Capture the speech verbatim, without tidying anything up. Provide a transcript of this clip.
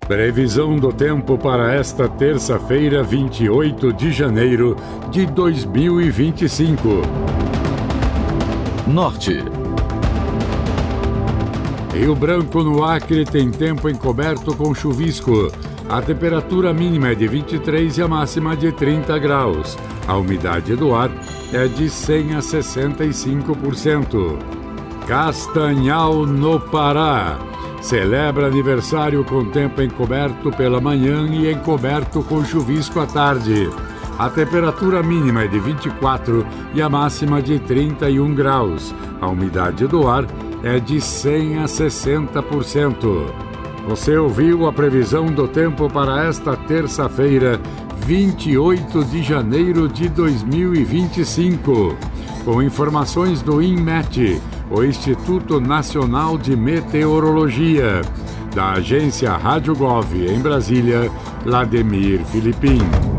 Previsão do tempo para esta terça-feira, vinte e oito de janeiro de dois mil e vinte e cinco. Norte. Rio Branco, no Acre, tem tempo encoberto com chuvisco. A temperatura mínima é de vinte e três e a máxima de trinta graus. A umidade do ar é de cem a sessenta e cinco por cento. Castanhal, no Pará. Celebra aniversário com tempo encoberto pela manhã e encoberto com chuvisco à tarde. A temperatura mínima é de vinte e quatro e a máxima de trinta e um graus. A umidade do ar é de cem a sessenta por cento. Você ouviu a previsão do tempo para esta terça-feira, vinte e oito de janeiro de dois mil e vinte e cinco. Com informações do INMET, o Instituto Nacional de Meteorologia. Da agência Rádio Gov em Brasília, Vladimir Filipim.